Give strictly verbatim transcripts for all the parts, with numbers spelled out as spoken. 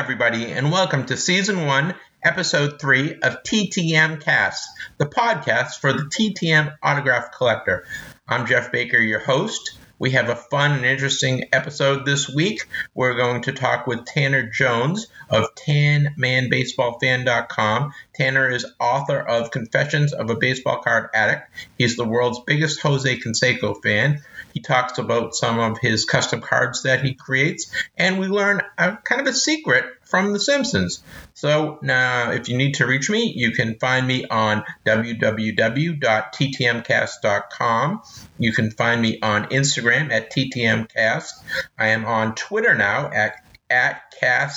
everybody, and welcome to Season one, Episode three of T T M Cast, the podcast for the T T M Autograph Collector. I'm Jeff Baker, your host. We have a fun and interesting episode this week. We're going to talk with Tanner Jones of Tan Man Baseball Fan dot com. Tanner is author of Confessions of a Baseball Card Addict. He's the world's biggest Jose Canseco fan. He talks about some of his custom cards that he creates, and we learn a, kind of a secret from The Simpsons. So now, if you need to reach me, you can find me on w w w dot t t m cast dot com. You can find me on Instagram at T T M Cast. I am on Twitter now at, at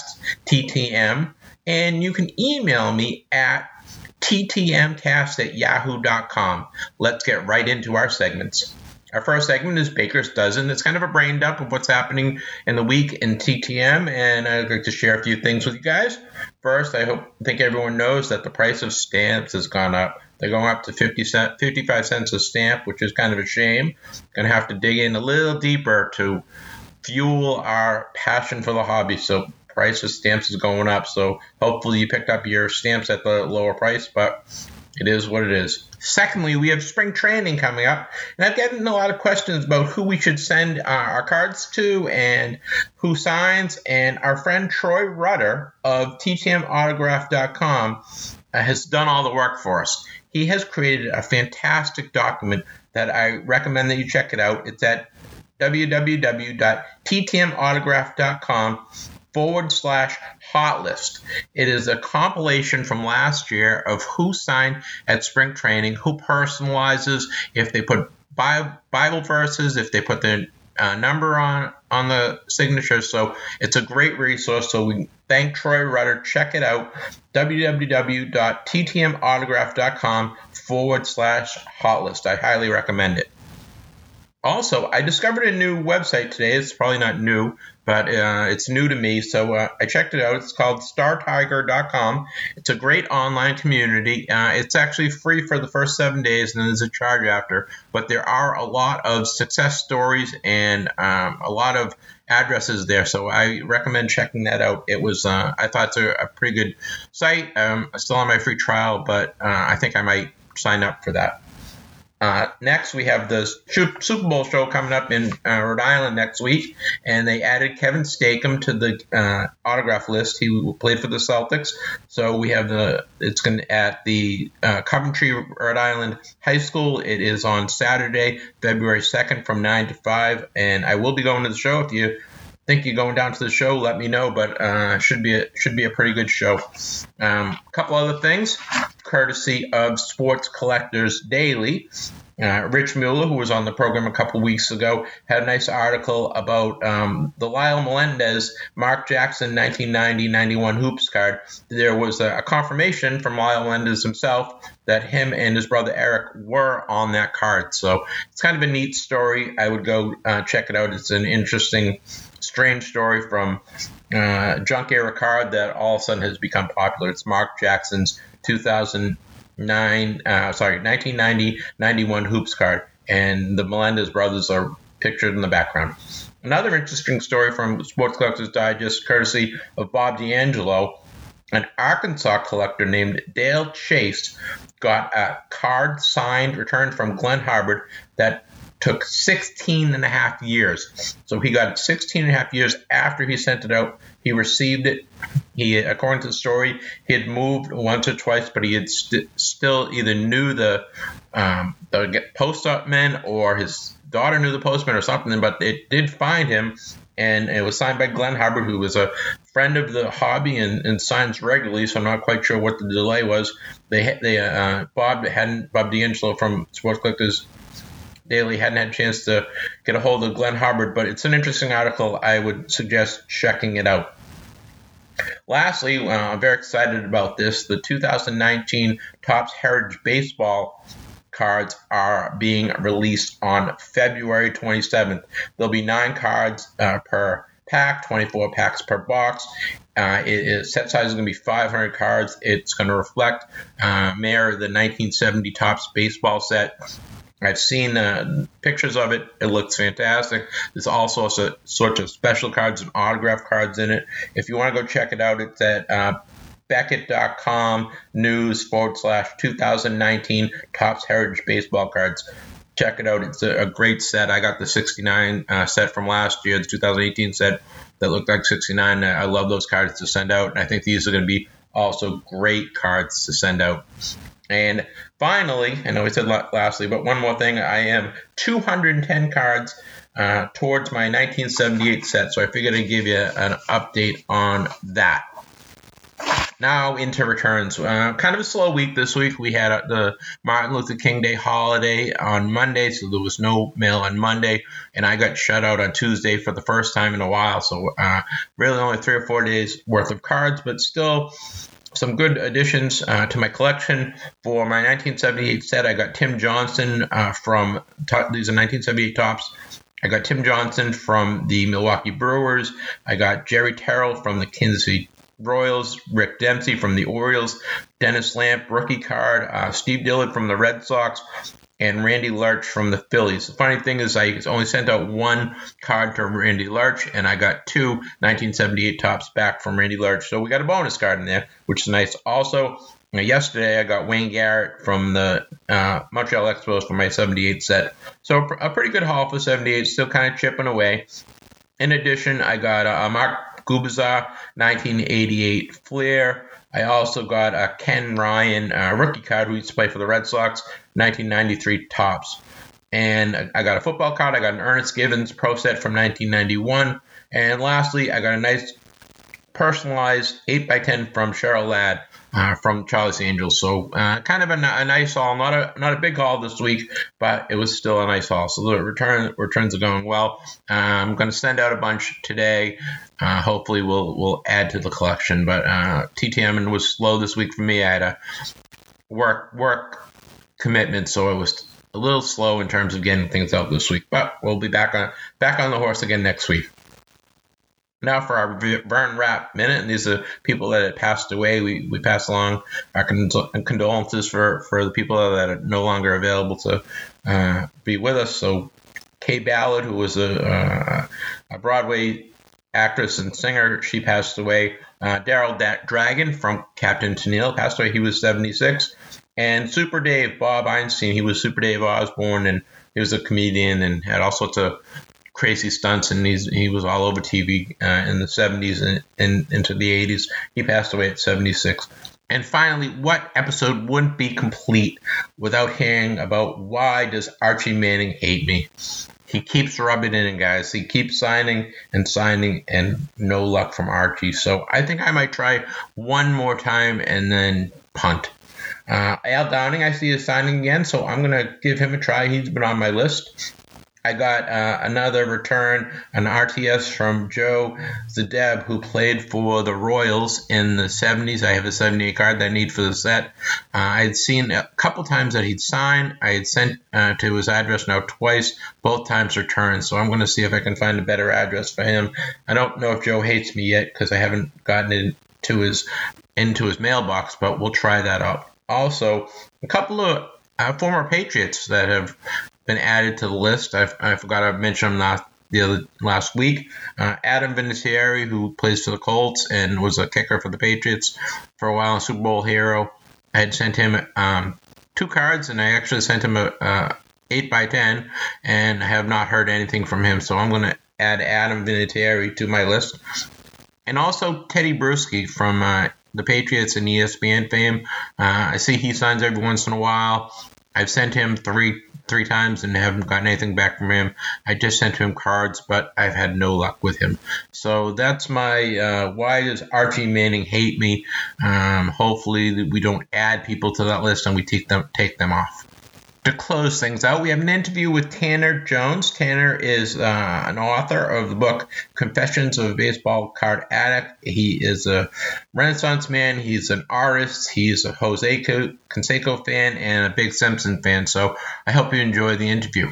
CastTTM. And you can email me at t t m cast at yahoo dot com. Let's get right into our segments. Our first segment is Baker's Dozen. It's kind of a brain dump of what's happening in the week in T T M, and I'd like to share a few things with you guys. First, I hope think everyone knows that the price of stamps has gone up. They're going up to fifty cent, fifty-five cents a stamp, which is kind of a shame. Going to have to dig in a little deeper to fuel our passion for the hobby. So price of stamps is going up. So hopefully you picked up your stamps at the lower price, but it is what it is. Secondly, we have spring training coming up, and I've gotten a lot of questions about who we should send uh, our cards to and who signs, and our friend Troy Rudder of T T M autograph dot com uh, has done all the work for us. He has created a fantastic document that I recommend that you check it out. It's at w w w dot t t m autograph dot com forward slash hot list. It is a compilation from last year of who signed at spring training, who personalizes, if they put Bible verses, if they put the uh, number on, on the signature. So it's a great resource. So we thank Troy Rudder. Check it out. w w w dot t t m autograph dot com forward slash hot list. I highly recommend it. Also, I discovered a new website today. It's probably not new, but uh, it's new to me, so uh, I checked it out. It's called star tiger dot com. It's a great online community. Uh, it's actually free for the first seven days, and then there's a charge after. But there are a lot of success stories and um, a lot of addresses there, so I recommend checking that out. It was, uh, I thought it's a, a pretty good site. Um, I'm still on my free trial, but uh, I think I might sign up for that. Uh, next, we have the Super Bowl show coming up in uh, Rhode Island next week, and they added Kevin Stakem to the uh, autograph list. He played for the Celtics, so we have the it's going to at the uh, Coventry, Rhode Island High School. It is on Saturday, February second, from nine to five, and I will be going to the show. If you think you're going down to the show, let me know. But uh, should be a, should be a pretty good show. Um, a couple other things, courtesy of Sports Collectors Daily. Uh, Rich Mueller, who was on the program a couple weeks ago, had a nice article about um, the Lyle Melendez Mark Jackson nineteen ninety ninety-one Hoops card. There was a, a confirmation from Lyle Melendez himself that him and his brother Eric were on that card. So it's kind of a neat story. I would go uh, check it out. It's an interesting, strange story from uh, junk era card that all of a sudden has become popular. It's Mark Jackson's two thousand nine, uh, sorry, nineteen ninety ninety-one Hoops card, and the Melendez brothers are pictured in the background. Another interesting story from Sports Collectors Digest, courtesy of Bob D'Angelo. An Arkansas collector named Dale Chase got a card signed, returned from Glenn Hubbard that took sixteen and a half years. So he got it sixteen and a half years after he sent it out. He received it. He, according to the story, he had moved once or twice, but he had st- still either knew the um, the postman or his daughter knew the postman or something, but it did find him, and it was signed by Glenn Hubbard, who was a friend of the hobby and, and signs regularly, so I'm not quite sure what the delay was. They, they uh, Bob hadn't, Bob D'Angelo from Sports Collectors Daily hadn't had a chance to get a hold of Glenn Hubbard, but it's an interesting article. I would suggest checking it out. Lastly, uh, I'm very excited about this. The two thousand nineteen Topps Heritage Baseball cards are being released on February twenty-seventh. There'll be nine cards uh, per pack, twenty-four packs per box. Uh, it, it, set size is going to be five hundred cards. It's going to reflect uh, Mayor of the nineteen seventy Topps baseball set. I've seen uh, pictures of it. It looks fantastic. There's also a, sorts of special cards and autograph cards in it. If you want to go check it out, it's at uh, Beckett.com news forward slash two thousand nineteen Topps Heritage Baseball Cards. Check it out. It's a, a great set. I got the sixty-nine uh, set from last year, the two thousand eighteen set that looked like sixty-nine. I love those cards to send out, and I think these are going to be also great cards to send out. And finally, I know we said lastly, but one more thing. I am two hundred ten cards uh, towards my nineteen seventy-eight set, so I figured I'd give you an update on that. Now into returns. Uh, kind of a slow week this week. We had uh, the Martin Luther King Day holiday on Monday, so there was no mail on Monday, and I got shut out on Tuesday for the first time in a while. So uh, really only three or four days worth of cards, but still some good additions uh, to my collection. For my nineteen seventy-eight set, I got Tim Johnson uh, from, these are nineteen seventy-eight Topps. I got Tim Johnson from the Milwaukee Brewers. I got Jerry Terrell from the Kansas City Royals, Rick Dempsey from the Orioles, Dennis Lamp, rookie card, uh, Steve Dillard from the Red Sox, and Randy Larch from the Phillies. The funny thing is I only sent out one card to Randy Larch, and I got two nineteen seventy-eight Topps back from Randy Larch. So we got a bonus card in there, which is nice. Also, yesterday I got Wayne Garrett from the uh, Montreal Expos for my seventy-eight set. So a pretty good haul for seventy-eight, still kind of chipping away. In addition, I got uh, Mark Gubicza, nineteen eighty-eight Flair. I also got a Ken Ryan uh, rookie card who used to play for the Red Sox, nineteen ninety-three Topps. And I got a football card. I got an Ernest Givens Pro Set from nineteen ninety-one. And lastly, I got a nice personalized eight by ten from Cheryl Ladd uh, from Charlie's Angels. So uh, kind of a, a nice haul. Not a not a big haul this week, but it was still a nice haul. So the return returns are going well. Uh, I'm going to send out a bunch today. Uh, hopefully we'll we'll add to the collection. But uh, T T M was slow this week for me. I had a work work commitment, so it was a little slow in terms of getting things out this week. But we'll be back on back on the horse again next week. Now for our Vern Rapp minute, and these are people that had passed away. We we pass along our condolences for, for the people that are no longer available to uh, be with us. So Kay Ballard, who was a, uh, a Broadway actress and singer, she passed away. Uh, Daryl da- Dragon from Captain Tennille passed away. He was seventy-six. And Super Dave, Bob Einstein, he was Super Dave Osborne, and he was a comedian and had all sorts of crazy stunts, and he's, he was all over T V uh, in the seventies and, and into the eighties. He passed away at seventy-six. And finally, what episode wouldn't be complete without hearing about why does Archie Manning hate me? He keeps rubbing it in, guys. He keeps signing and signing, and no luck from Archie. So I think I might try one more time and then punt. Uh, Al Downing, I see, is signing again, so I'm going to give him a try. He's been on my list. I got uh, another return, an R T S from Joe Zadeb, who played for the Royals in the seventies. I have a seventy-eight card that I need for the set. Uh, I had seen a couple times that he'd signed. I had sent uh, to his address now twice, both times returned. So I'm going to see if I can find a better address for him. I don't know if Joe hates me yet because I haven't gotten it to his, into his mailbox, but we'll try that out. Also, a couple of uh, former Patriots that have been added to the list. I, I forgot to mention them last, the other, last week. Uh, Adam Vinatieri, who plays for the Colts and was a kicker for the Patriots for a while, a Super Bowl hero. I had sent him um, two cards, and I actually sent him a, a eight by ten, and I have not heard anything from him. So I'm going to add Adam Vinatieri to my list. And also Teddy Bruschi from uh, the Patriots and E S P N fame. Uh, I see he signs every once in a while. I've sent him three three times and haven't gotten anything back from him. I just sent him cards, but I've had no luck with him. So that's my uh, why does Archie Manning hate me? Um, hopefully we don't add people to that list and we take them take them off. To close things out, we have an interview with Tanner Jones. Tanner is uh, an author of the book Confessions of a Baseball Card Addict. He is a Renaissance man. He's an artist. He's a Jose Canseco fan and a big Simpson fan. So I hope you enjoy the interview.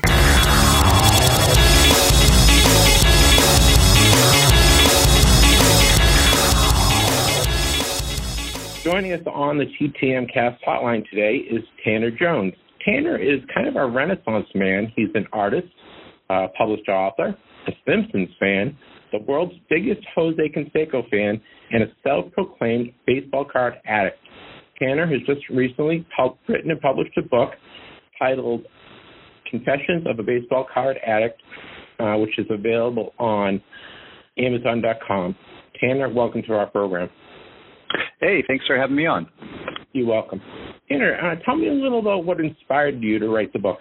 Joining us on the T T M Cast hotline today is Tanner Jones. Tanner is kind of a renaissance man. He's an artist, a published author, a Simpsons fan, the world's biggest Jose Canseco fan, and a self-proclaimed baseball card addict. Tanner has just recently pub- written and published a book titled Confessions of a Baseball Card Addict, uh, which is available on Amazon dot com. Tanner, welcome to our program. Hey, thanks for having me on. You're welcome. Tanner, uh, tell me a little about what inspired you to write the book.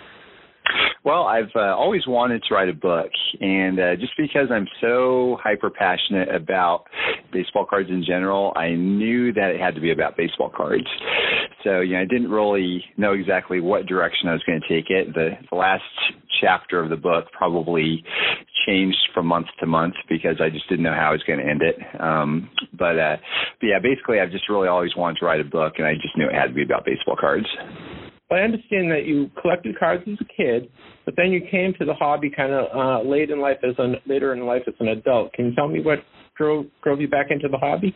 Well, I've uh, always wanted to write a book, and uh, just because I'm so hyper passionate about baseball cards in general, I knew that it had to be about baseball cards. So, you know, I didn't really know exactly what direction I was going to take it. The, the last chapter of the book probably changed from month to month because I just didn't know how I was going to end it. Um, but, uh, but, yeah, basically I've just really always wanted to write a book, and I just knew it had to be about baseball cards. I understand that you collected cards as a kid, but then you came to the hobby kind of uh, late in life as an later in life as an adult. Can you tell me what drove drove you back into the hobby?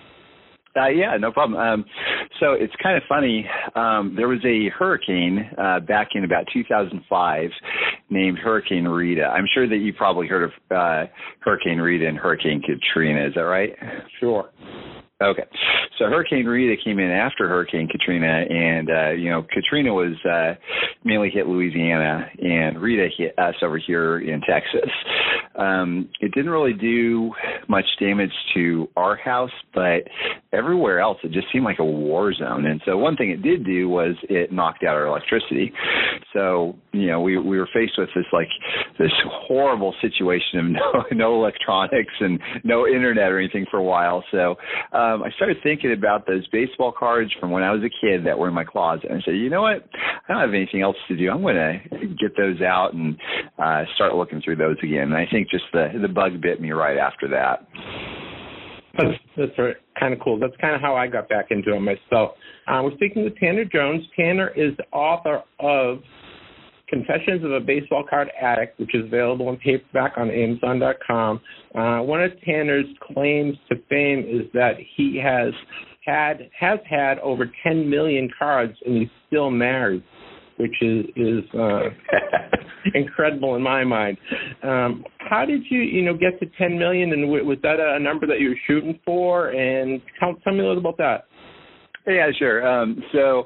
Uh, yeah, no problem. Um, so it's kind of funny. Um, there was a hurricane uh, back in about two thousand five named Hurricane Rita. I'm sure that you probably heard of uh, Hurricane Rita and Hurricane Katrina. Is that right? Sure. Okay. So Hurricane Rita came in after Hurricane Katrina, and, uh, you know, Katrina was uh, mainly hit Louisiana, and Rita hit us over here in Texas. Um, it didn't really do much damage to our house, but everywhere else it just seemed like a war zone. And so one thing it did do was it knocked out our electricity. So, you know, we we were faced with this, like, this horrible situation of no, no electronics and no internet or anything for a while. So um, I started thinking about those baseball cards from when I was a kid that were in my closet. And I said, you know what? I don't have anything else to do. I'm going to get those out and uh, start looking through those again. And I think just the, the bug bit me right after that. That's, that's kind of cool. That's kind of how I got back into it myself. Uh, we're speaking with Tanner Jones. Tanner is the author of Confessions of a Baseball Card Addict, which is available in paperback on Amazon dot com. Uh, one of Tanner's claims to fame is that he has had has had over ten million cards, and he's still married, which is is uh, incredible in my mind. Um, how did you, you know, get to ten million, and w- was that a number that you were shooting for? And tell, tell me a little about that. Yeah, sure. Um, so,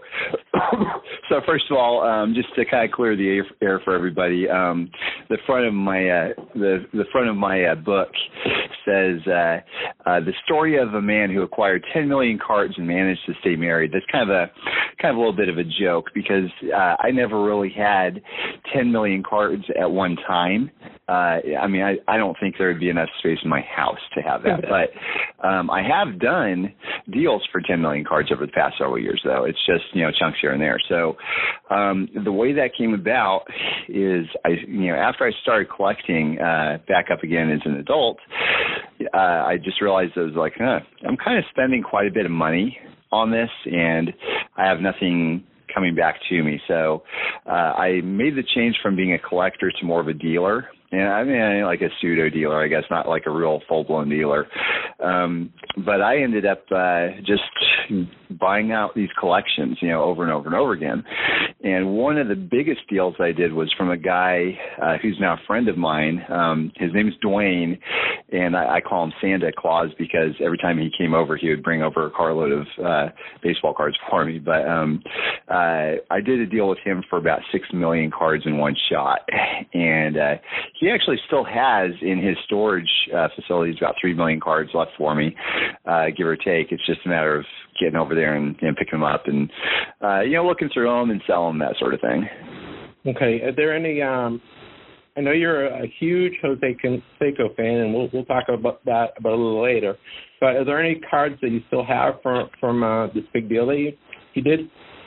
so first of all, um, just to kind of clear the air, air for everybody, um, the front of my uh, the the front of my uh, book says uh, uh, the story of a man who acquired ten million cards and managed to stay married. That's kind of a kind of a little bit of a joke because uh, I never really had ten million cards at one time. Uh, I mean, I, I don't think there would be enough space in my house to have that. But um, I have done deals for ten million cards over the past several years, though. It's just, you know, chunks here and there. So um, the way that came about is, I, you know, after I started collecting uh, back up again as an adult, uh, I just realized I was like, huh, I'm kind of spending quite a bit of money on this, and I have nothing coming back to me. So uh, I made the change from being a collector to more of a dealer. And I mean, like a pseudo dealer, I guess, not like a real full blown dealer. Um, but I ended up uh, just buying out these collections, you know, over and over and over again. And one of the biggest deals I did was from a guy uh, who's now a friend of mine. Um, his name is Dwayne, and I, I call him Santa Claus because every time he came over, he would bring over a carload of uh, baseball cards for me. But um, uh, I did a deal with him for about six million cards in one shot, and uh, he actually still has in his storage uh, facilities about three million cards left for me, uh, give or take. It's just a matter of getting over there and, and picking them up and, uh, you know, looking through them and selling them, that sort of thing. Okay. Are there any, um, I know you're a huge Jose Canseco fan, and we'll, we'll talk about that about a little later, but are there any cards that you still have from, from uh, this big deal that you, you did?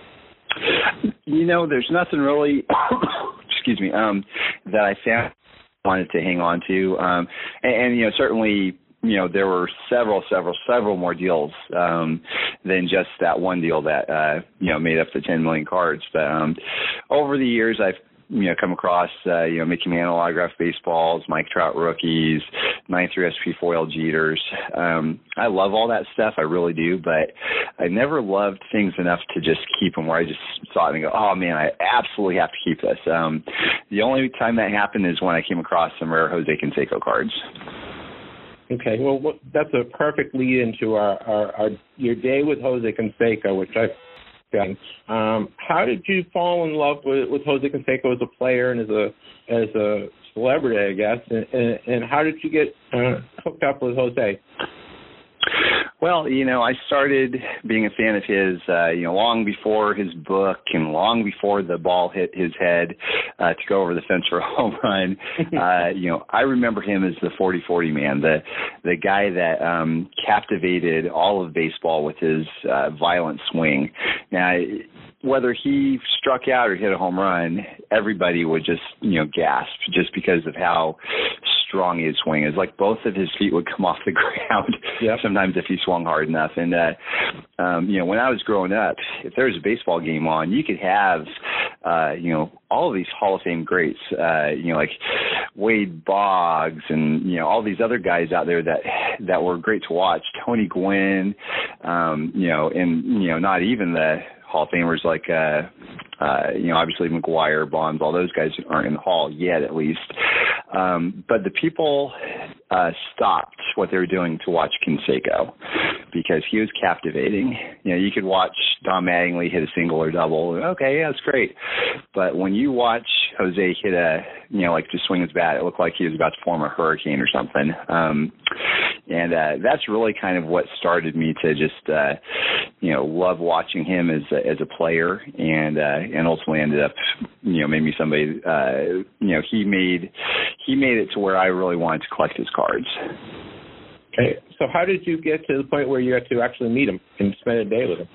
You know, there's nothing really, excuse me, um, that I found wanted to hang on to. Um, and, and, you know, certainly, you know, there were several, several, several more deals um, than just that one deal that, uh, you know, made up the ten million cards. But um, over the years, I've you know, come across, uh, you know, Mickey Mantle autographed baseballs, Mike Trout rookies, ninety-three S P foil Jeters. Um, I love all that stuff. I really do. But I never loved things enough to just keep them where I just saw it and go, oh, man, I absolutely have to keep this. Um, the only time that happened is when I came across some rare Jose Canseco cards. Okay, well, what, that's a perfect lead into our, our, our your day with Jose Canseco, which I've done. Um, how did you fall in love with, with Jose Canseco as a player and as a as a celebrity, I guess? And, and, and how did you get uh, hooked up with Jose? Well, you know, I started being a fan of his, uh, you know, long before his book and long before the ball hit his head uh, to go over the fence for a home run. uh, you know, I remember him as the forty forty man, the the guy that um, captivated all of baseball with his uh, violent swing. Now, whether he struck out or hit a home run, everybody would just, you know, gasp just because of how strong his swing is. Like both of his feet would come off the ground yep. sometimes if he swung hard enough. And, uh, um, you know, when I was growing up, if there was a baseball game on, you could have, uh, you know, all of these Hall of Fame greats, uh, you know, like Wade Boggs and, you know, all these other guys out there that, that were great to watch. Tony Gwynn, um, you know, and, you know, not even the Hall of Famers like, uh, uh, you know, obviously McGuire, Bonds, all those guys aren't in the Hall yet, at least. Um, but the people uh, stopped what they were doing to watch Canseco because he was captivating. You know, you could watch Don Mattingly hit a single or double. Okay, yeah, that's great. But when you watch Jose hit a, you know, like just swing his bat, it looked like he was about to form a hurricane or something. Um, and uh, that's really kind of what started me to just, uh, you know, love watching him as a, as a player, and uh, and ultimately ended up, you know, made me somebody. Uh, you know, he made he made it to where I really wanted to collect his cards. Okay, so how did you get to the point where you had to actually meet him and spend a day with him?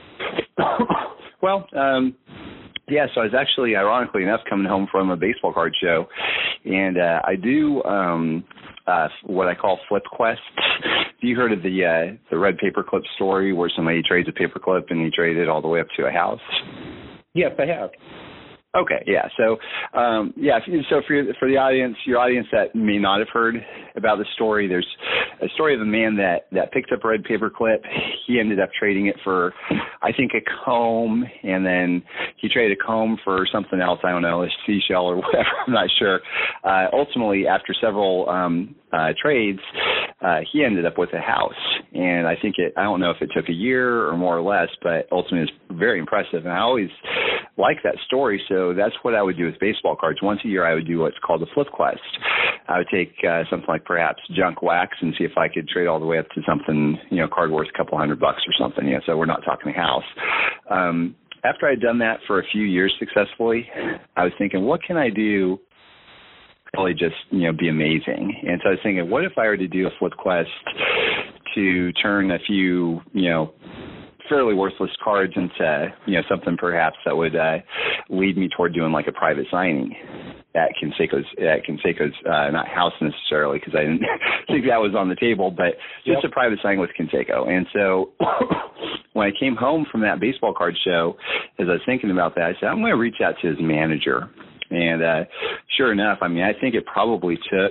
Well, um, yeah, so I was actually, ironically enough, coming home from a baseball card show, and uh, I do um, uh, what I call flip quests. Have you heard of the uh, the red paperclip story where somebody trades a paperclip and he traded it all the way up to a house? Yes, I have. Okay, yeah. So, um, yeah. So for for the audience, your audience that may not have heard about the story, there's a story of a man that that picked up a red paperclip. He ended up trading it for, I think, a comb, and then he traded a comb for something else. I don't know, a seashell or whatever. I'm not sure. Uh, ultimately, after several um, uh, trades, uh, he ended up with a house, and I think it. I don't know if it took a year or more or less, but ultimately, it's very impressive. And I always like that story, so that's what I would do with baseball cards. Once a year, I would do what's called a flip quest. I would take uh, something like perhaps junk wax and see if I could trade all the way up to something, you know, card worth a couple hundred bucks or something. You know, so we're not talking a house. Um, after I'd done that for a few years successfully, I was thinking, what can I do? Probably just, you know, be amazing. And so I was thinking, what if I were to do a flip quest to turn a few, you know, fairly worthless cards into, you know, something perhaps that would uh, lead me toward doing like a private signing at Canseco's, at Canseco's uh, not house necessarily, because I didn't think that was on the table, but just yep. a private signing with Canseco. And so when I came home from that baseball card show, as I was thinking about that, I said, I'm going to reach out to his manager. And uh, sure enough, I mean, I think it probably took,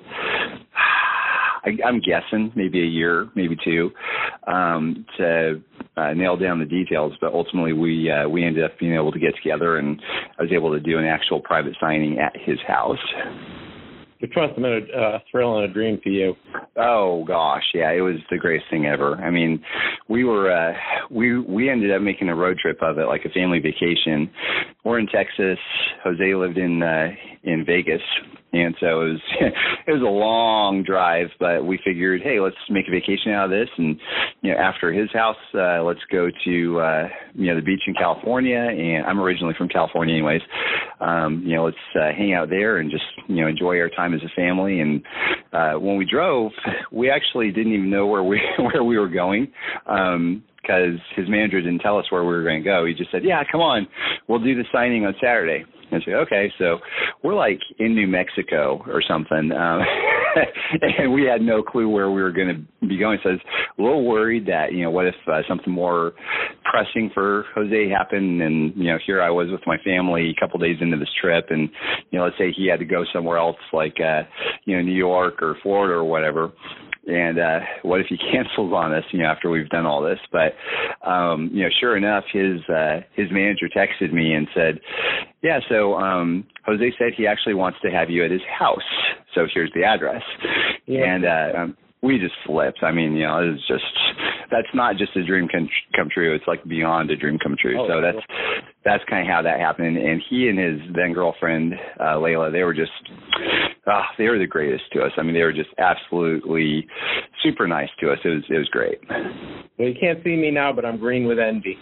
I, I'm guessing, maybe a year, maybe two, um, to uh, nail down the details. But ultimately, we uh, we ended up being able to get together, and I was able to do an actual private signing at his house. Which must have been a uh, thrill and a dream for you. Oh gosh, yeah, it was the greatest thing ever. I mean, we were uh, we we ended up making a road trip of it, like a family vacation. We're in Texas. Jose lived in uh, in Vegas, and so it was it was a long drive. But we figured, hey, let's make a vacation out of this. And you know, after his house, uh, let's go to uh, you know the beach in California. And I'm originally from California, anyways. Um, you know, let's uh, hang out there and just you know enjoy our time as a family. And uh, when we drove, we actually didn't even know where we where we were going. Um, because his manager didn't tell us where we were going to go. He just said, yeah, come on, we'll do the signing on Saturday. And I said, okay, so we're like in New Mexico or something. Um, and we had no clue where we were going to be going. So I was a little worried that, you know, what if uh, something more pressing for Jose happened, and, you know, here I was with my family a couple days into this trip, and, you know, let's say he had to go somewhere else, like, uh, you know, New York or Florida or whatever. And uh, what if he cancels on us, you know, after we've done all this? But, um, you know, sure enough, his uh, his manager texted me and said, yeah, so um, Jose said he actually wants to have you at his house. So here's the address. Yeah. And uh, um, we just flipped. I mean, you know, it was just, that's not just a dream come, come true. It's like beyond a dream come true. Oh, so that's that's kind of how that happened. And he and his then girlfriend, uh, Layla, they were just, oh, they were the greatest to us. I mean, they were just absolutely super nice to us. It was it was great. Well, you can't see me now, but I'm green with envy.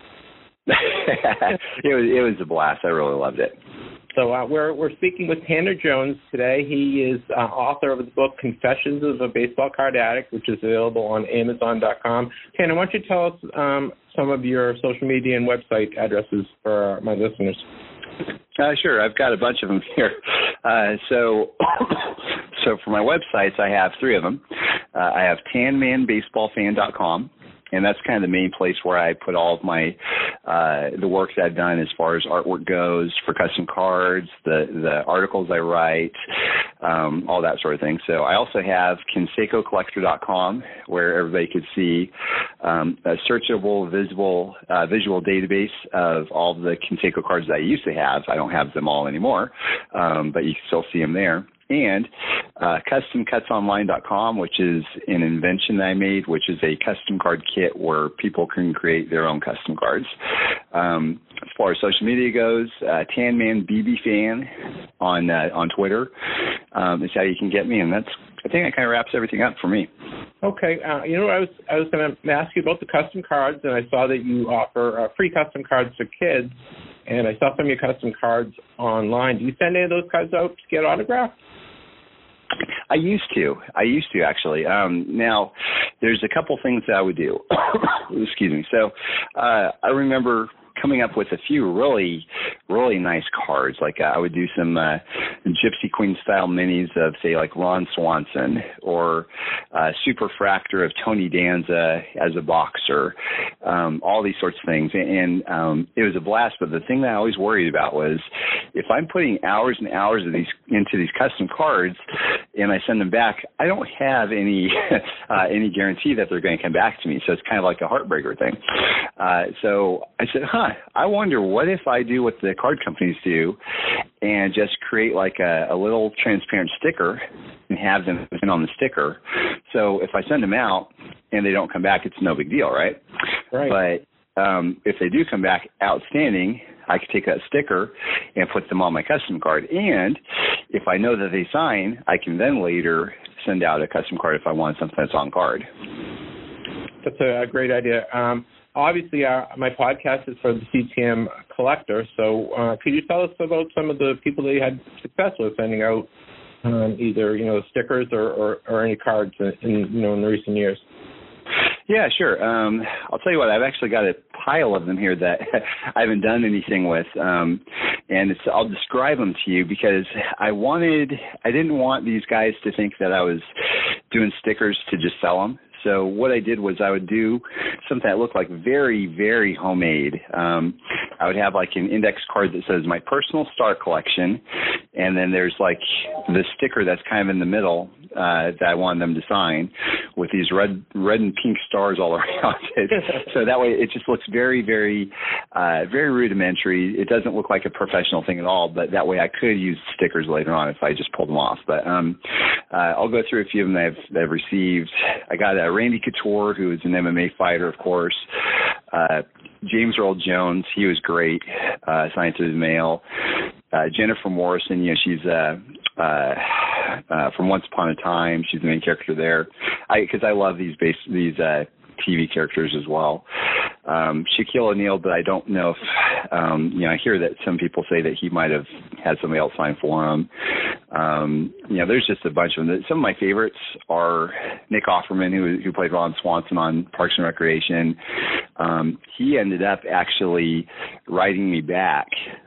it was it was a blast. I really loved it. So uh, we're we're speaking with Tanner Jones today. He is uh, author of the book Confessions of a Baseball Card Addict, which is available on Amazon dot com. Tanner, why don't you tell us um, some of your social media and website addresses for my listeners? Uh, sure. I've got a bunch of them here. Uh, so, so for my websites, I have three of them. Uh, I have tan man baseball fan dot com. And that's kind of the main place where I put all of my uh, the work that I've done as far as artwork goes for custom cards, the the articles I write, um, all that sort of thing. So I also have Canseco Collector dot com, where everybody could see um, a searchable, visible, uh, visual database of all the Canseco cards that I used to have. I don't have them all anymore, um, but you can still see them there. And uh, custom cuts online dot com, which is an invention that I made, which is a custom card kit where people can create their own custom cards. Um, as far as social media goes, uh, Tanman B B Fan on uh, on Twitter um, is how you can get me, and that's I think that kind of wraps everything up for me. Okay, uh, you know, I was I was going to ask you about the custom cards, and I saw that you offer uh, free custom cards for kids, and I saw some of your custom cards online. Do you send any of those cards out to get autographed? I used to. I used to, actually. Um, now, there's a couple things that I would do. Excuse me. So uh, I remember coming up with a few really, really nice cards. Like uh, I would do some uh, Gypsy Queen style minis of, say, like Ron Swanson, or uh, Superfractor of Tony Danza as a boxer, um, all these sorts of things. And, and um, it was a blast. But the thing that I always worried about was if I'm putting hours and hours of these into these custom cards and I send them back, I don't have any uh, any guarantee that they're going to come back to me. So it's kind of like a heartbreaker thing. Uh, so I said, huh, I wonder what if I do what the card companies do and just create like a, a little transparent sticker and have them put on the sticker. So if I send them out and they don't come back, it's no big deal, right? Right. But um, if they do come back outstanding, I could take that sticker and put them on my custom card. And if I know that they sign, I can then later send out a custom card if I want something that's on card. That's a great idea. Um, obviously, uh, my podcast is for the T T M collector. So uh, could you tell us about some of the people that you had success with sending out um, either, you know, stickers or, or, or any cards in, in, you know, in the recent years? Yeah, sure. Um, I'll tell you what, I've actually got a pile of them here that I haven't done anything with. Um, and it's, I'll describe them to you because I wanted, I didn't want these guys to think that I was doing stickers to just sell them. So what I did was I would do something that looked like very, very homemade. Um, I would have like an index card that says my personal star collection, and then there's like the sticker that's kind of in the middle uh, that I wanted them to sign with these red, red and pink stars all around it. So that way it just looks very, very, uh, very rudimentary. It doesn't look like a professional thing at all, but that way I could use stickers later on if I just pulled them off. But um, uh, I'll go through a few of them that I've, that I've received. I got a Randy Couture, who is an M M A fighter, of course. Uh, James Earl Jones, he was great, uh, signed through the mail. Uh, Jennifer Morrison, you know, she's uh, uh, uh, from Once Upon a Time. She's the main character there. I because I love these base these uh, T V characters as well. Um, Shaquille O'Neal, but I don't know if, um, you know, I hear that some people say that he might have had somebody else sign for him. Um, you know, there's just a bunch of them. Some of my favorites are Nick Offerman, who who played Ron Swanson on Parks and Recreation. Um, he ended up actually writing me back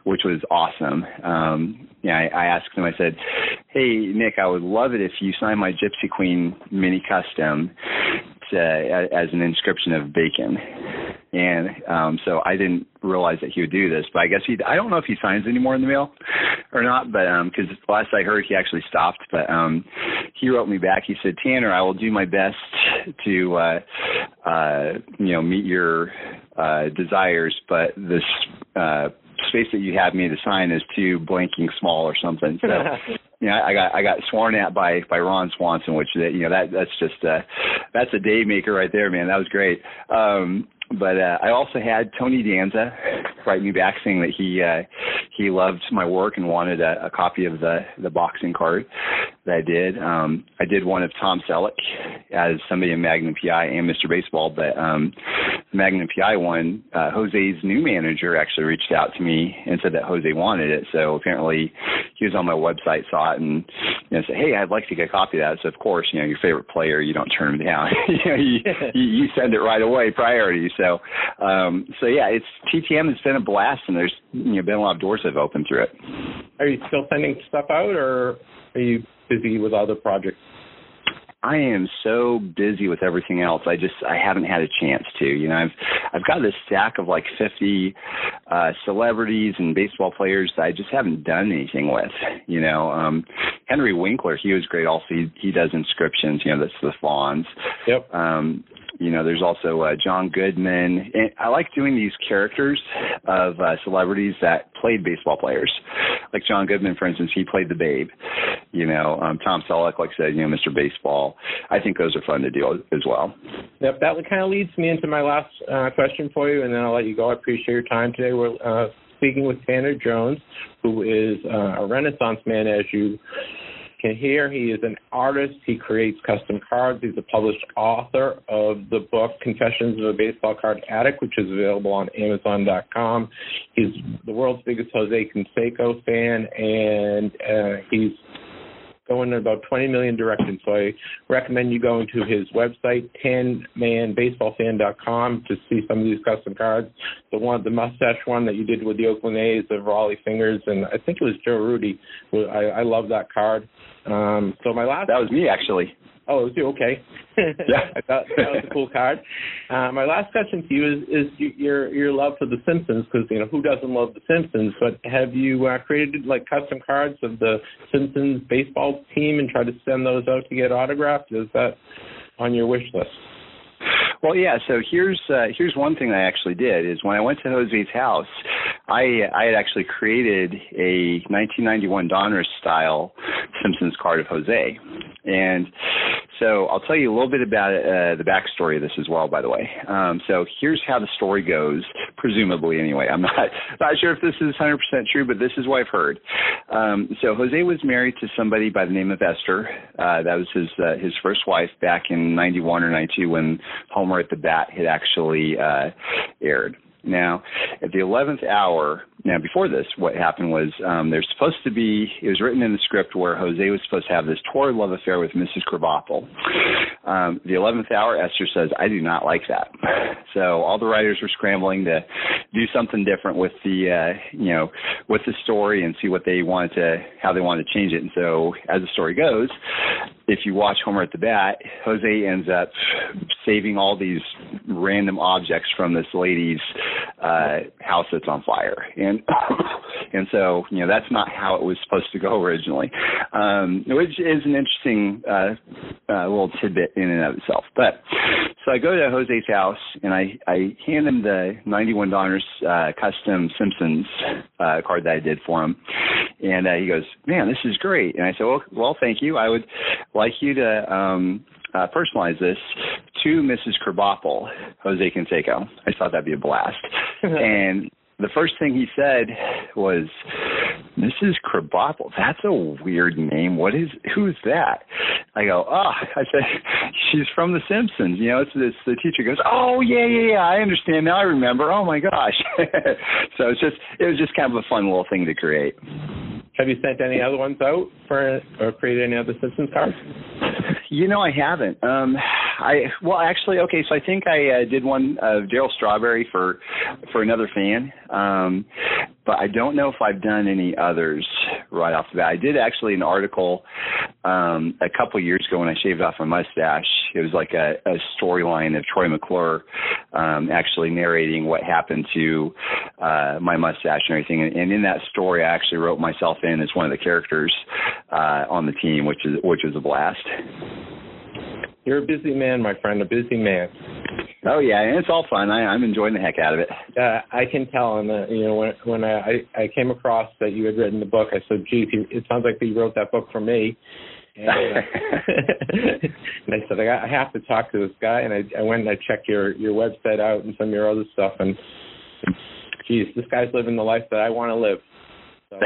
which was awesome. Um, yeah, I, I asked him, I said, hey, Nick, I would love it if you signed my Gypsy Queen mini custom to, as an inscription of bacon. And um, so I didn't realize that he would do this, but I guess he, I don't know if he signs anymore in the mail or not, but because um, last I heard he actually stopped, but um, he wrote me back. He said, Tanner, I will do my best to, uh, uh, you know, meet your uh, desires, but this uh, space that you have me to sign is too blanking small or something. So, you know, I got I got sworn at by by Ron Swanson, which you know that that's just uh, that's a day maker right there, man. That was great. Um, But uh, I also had Tony Danza write me back saying that he uh, he loved my work and wanted a, a copy of the, the boxing card that I did. Um, I did one of Tom Selleck as somebody in Magnum P I and Mister Baseball, but um, the Magnum P I one, uh, Jose's new manager actually reached out to me and said that Jose wanted it. So apparently he was on my website, saw it, and you know, said, hey, I'd like to get a copy of that. So, of course, you know, your favorite player, you don't turn him down. you, know, you, you, you send it right away, priority. So, um, so yeah, it's T T M has been a blast, and there's you know been a lot of doors that have opened through it. Are you still sending stuff out, or are you busy with other projects? I am so busy with everything else. I just I haven't had a chance to. You know, I've I've got this stack of like fifty uh, celebrities and baseball players that I just haven't done anything with. You know, um, Henry Winkler, he was great. Also, he, he does inscriptions. You know, that's the Fawns. Yep. Um, You know, there's also uh, John Goodman. And I like doing these characters of uh, celebrities that played baseball players. Like John Goodman, for instance, he played the Babe. You know, um, Tom Selleck, like I said, you know, Mister Baseball. I think those are fun to do as well. Yep, that kind of leads me into my last uh, question for you, and then I'll let you go. I appreciate your time today. We're uh, speaking with Tanner Jones, who is uh, a Renaissance man, as you can hear. He is an artist. He creates custom cards. He's a published author of the book Confessions of a Baseball Card Addict, which is available on Amazon dot com. He's the world's biggest Jose Canseco fan, and uh, he's going to about twenty million directions. So I recommend you going to his website, ten man baseball fan dot com, to see some of these custom cards. The one, the mustache one that you did with the Oakland A's of Raleigh Fingers, and I think it was Joe Rudy. I, I love that card. Um, so my last that was me actually. Oh, it was you? Okay. Yeah. I thought that was a cool card. Uh, my last question to you is, is your your love for The Simpsons, because, you know, who doesn't love The Simpsons? But have you uh, created, like, custom cards of the Simpsons baseball team and tried to send those out to get autographed? Is that on your wish list? Well, yeah. So here's uh, here's one thing I actually did is when I went to Jose's house, I I had actually created a nineteen ninety-one Donruss style Simpsons card of Jose, and so I'll tell you a little bit about uh, the backstory of this as well. By the way, um, so here's how the story goes, presumably anyway. I'm not not sure if this is one hundred percent true, but this is what I've heard. Um, so Jose was married to somebody by the name of Esther. Uh, that was his uh, his first wife back in ninety-one or ninety-two when Homer at the Bat had actually uh, aired. Now, at the eleventh hour, now before this, what happened was um, there's supposed to be, it was written in the script where Jose was supposed to have this torrid love affair with Missus Krabappel. Um, the eleventh hour, Esther says, I do not like that. So all the writers were scrambling to do something different with the, uh, you know, with the story and see what they wanted to, how they wanted to change it. And so as the story goes, if you watch Homer at the Bat, Jose ends up saving all these random objects from this lady's uh, house that's on fire. And and so, you know, that's not how it was supposed to go originally, um, which is an interesting uh, uh, little tidbit in and of itself. But so I go to Jose's house, and I, I hand him the ninety-one Donruss uh, custom Simpsons uh, card that I did for him. And uh, he goes, man, this is great. And I said, well, well, thank you. I would like you to um, uh, personalize this to Missus Krabappel, Jose Canseco. I thought that'd be a blast. And the first thing he said was, Missus Krabappel, that's a weird name. What is, who's that? I go, oh, I said, she's from The Simpsons. You know, it's, it's the teacher goes, oh, yeah, yeah, yeah, I understand now. I remember. Oh, my gosh. So it's just, it was just kind of a fun little thing to create. Have you sent any other ones out for, or created any other Simpsons cards? You know, I haven't. Um, I well, actually, okay. So I think I uh, did one of Darryl Strawberry for for another fan, um, but I don't know if I've done any others right off the bat. I did actually an article um, a couple years ago when I shaved off my mustache. It was like a, a storyline of Troy McClure um, actually narrating what happened to uh, my mustache and everything. And, and in that story, I actually wrote myself in as one of the characters uh, on the team, which is which was a blast. You're a busy man, my friend, a busy man. Oh yeah, and it's all fun. I, I'm enjoying the heck out of it. Uh, I can tell, and uh, you know, when when I, I came across that you had written the book, I said, "Geez, it sounds like you wrote that book for me." And, uh, and I said, I have to talk to this guy, and I, I went and I checked your your website out and some of your other stuff, and, and geez, this guy's living the life that I want to live. So,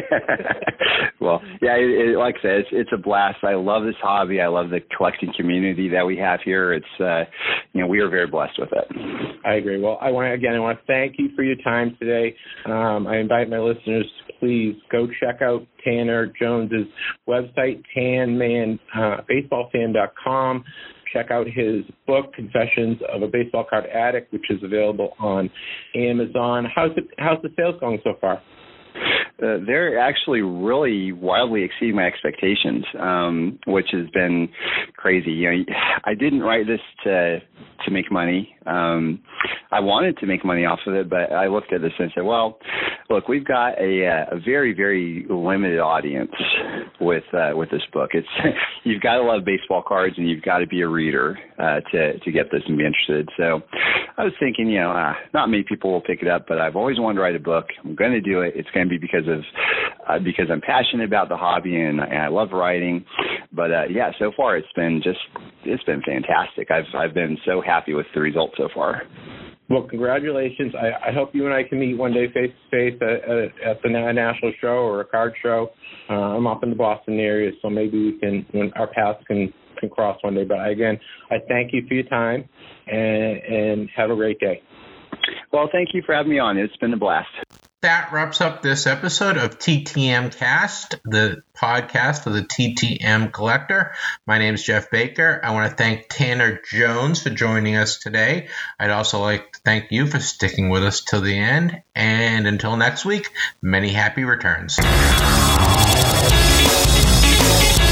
well, yeah, it, it, like I said, it's, it's a blast. I love this hobby. I love the collecting community that we have here. It's, uh, you know, we are very blessed with it. I agree. Well, I want to, again, I want to thank you for your time today. Um, I invite my listeners to please go check out Tanner Jones's website, tan man baseball fan dot com. Check out his book, Confessions of a Baseball Card Addict, which is available on Amazon. How's it, how's the sales going so far? Uh, they're actually really wildly exceeding my expectations, um, which has been crazy. You know, I didn't write this to to make money. Um, I wanted to make money off of it, but I looked at this and said, well, look, we've got a, a very, very limited audience with uh, with this book. It's you've got to love baseball cards and you've got to be a reader uh, to to get this and be interested. So I was thinking, you know, uh, not many people will pick it up, but I've always wanted to write a book. I'm going to do it. It's going to be because of uh, because I'm passionate about the hobby and, and I love writing. But uh, yeah, so far it's been just it's been fantastic. I've I've been so happy with the results so far. Well, congratulations. I, I hope you and I can meet one day face-to-face at, at the national show or a card show. Uh, I'm up in the Boston area, so maybe we can, when our paths can, can cross one day. But again, I thank you for your time, and, and have a great day. Well, thank you for having me on. It's been a blast. That wraps up this episode of T T M Cast, the podcast for the T T M Collector. My name is Jeff Baker. I want to thank Tanner Jones for joining us today. I'd also like to thank you for sticking with us till the end. And until next week, many happy returns.